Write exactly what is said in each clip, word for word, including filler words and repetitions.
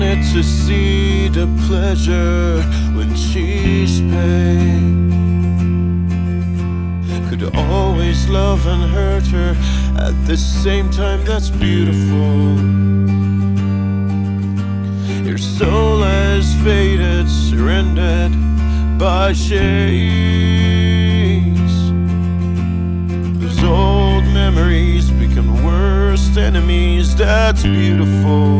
wanted to see the pleasure when she's paid. Could always love and hurt her at the same time, that's beautiful. Your soul has faded, surrendered by shades. Those old memories become worst enemies, that's beautiful.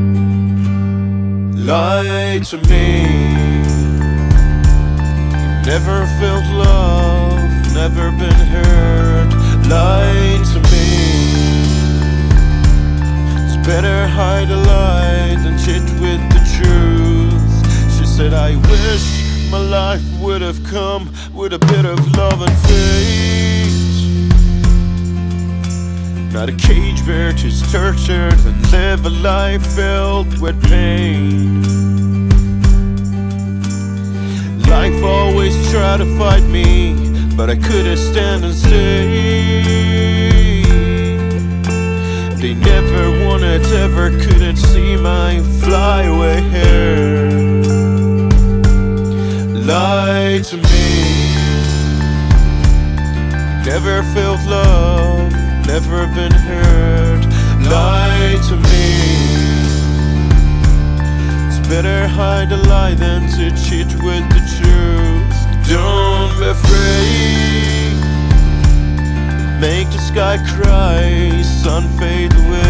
Lie to me. Never felt love, never been hurt. Lie to me. It's better hide a lie than cheat with the truth. She said, I wish my life would have come with a bit of love and faith. Not a cage bear who's tortured and live a life filled with pain. Life always tried to fight me, but I couldn't stand and stay. They never wanted, ever couldn't see my flyaway hair. Lie to me. Never felt love, never been hurt. Lie to me. It's better hide a lie than to cheat with the truth. Don't be afraid. Make the sky cry, sun fade away.